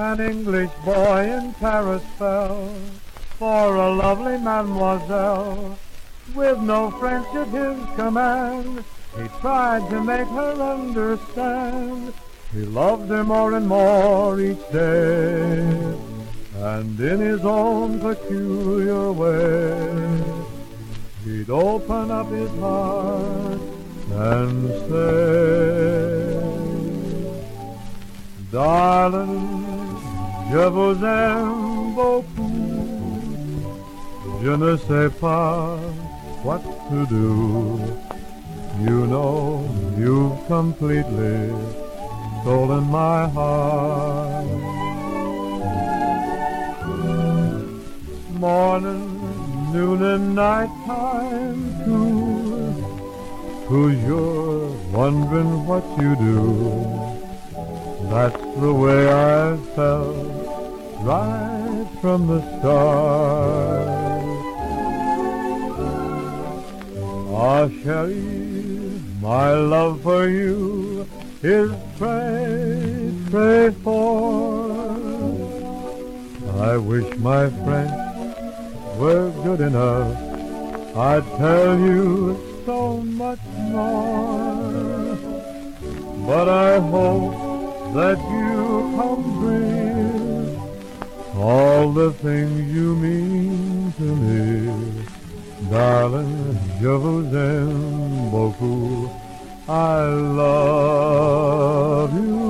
An English boy in Paris fell for a lovely mademoiselle. With no French at his command, he tried to make her understand. He loved her more and more each day, and in his own peculiar way, he'd open up his heart and say, "Darling, je vous aime beaucoup. Je ne sais pas what to do. You know you've completely stolen my heart." Morning, noon, and night time too, 'cause you're wondering what you do. That's the way I felt right from the start. Ah, chérie, my love for you is très, très fort. I wish my French were good enough. I'd tell you so much more, but I hope that you comprehend all the things you mean to me. Darling, je vous aime beaucoup. I love you.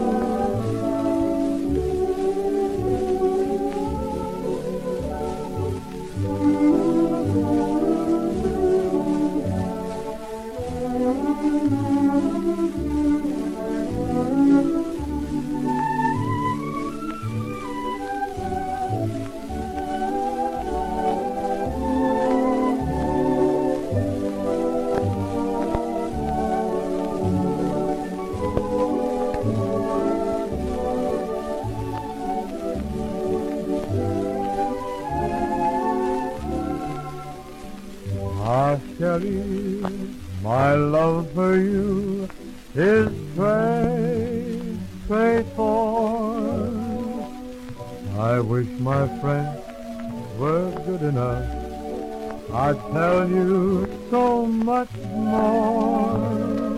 Ah, chérie, my love for you is très, très fort. I wish my French were good enough. I'd tell you so much more,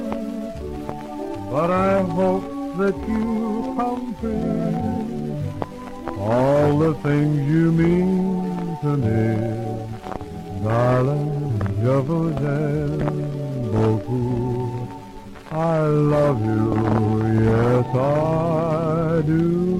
but I hope that you comprehend all the things you mean to me. Darling, je vous aime beaucoup. I love you, yes I do.